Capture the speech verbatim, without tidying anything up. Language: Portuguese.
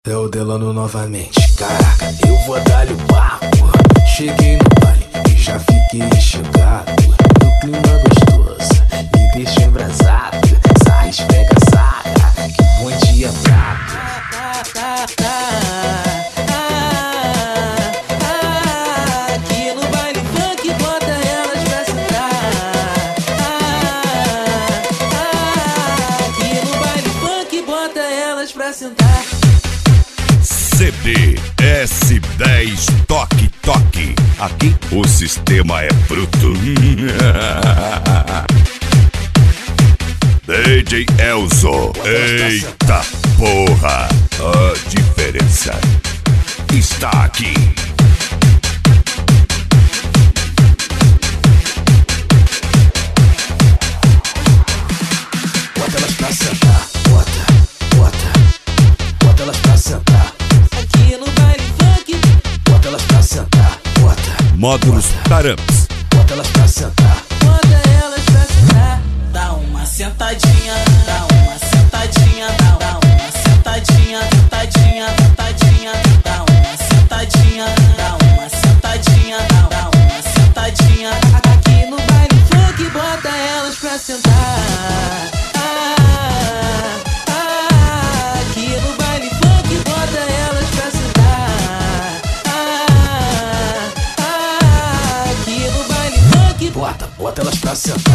É o Delano novamente. Caraca, eu vou dar-lhe o papo. Cheguei no baile e já fiquei chegado. No clima gostoso, me deixa embrasado. Sarris pega saga, que bom dia prato. Aqui no baile funk bota elas pra sentar. Aqui no baile funk bota elas pra sentar. C D S dez Toque Toque. Aqui o sistema é bruto. D J Elzo. Eita porra, a diferença está aqui. Bota elas pra sentar, bota, bota, bota elas pra sentar. Aqui no baile funk, bota elas pra sentar, bota. Módulos Taramps. Bota elas pra sentar, bota elas pra sentar. Dá uma sentadinha, dá uma sentadinha, dá, dá uma sentadinha, sentadinha, sentadinha, dá uma sentadinha, dá uma sentadinha, dá, dá uma sentadinha. Aqui no baile funk, bota elas pra sentar. Ah, ah, aqui no baile funk, bota elas pra sentar. Ah, ah, aqui no baile funk, bota, bota elas pra sentar.